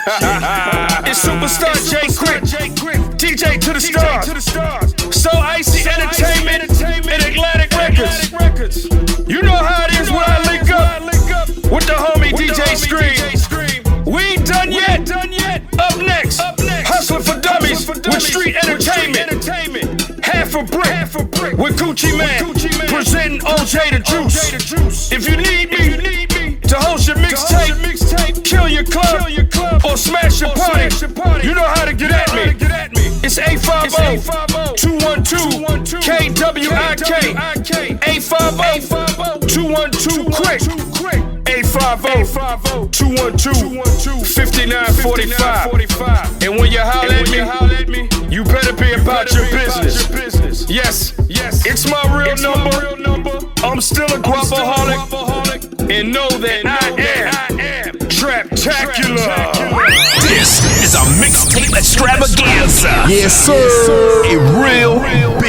It's Superstar J Quick, DJ to the stars. So Icy Entertainment and Atlantic Records. You know how it is when I link up with the homie DJ Scream. We ain't done yet. Up next, Hustling for Dummies with Street Entertainment. Half a brick with Gucci Man. Presenting OJ the Juice. If you need me to host your mixtape, kill your club, or smash your party, you know how to get at me. It's 850-212-KWIK. 850-212-QUICK. 850-212-5945. And when you holler at me, you better be about your business. Yes, it's my real number. I'm still a guapaholic. And know that I am Traptacular. This is a mixtape extravaganza. Yes, sir. A real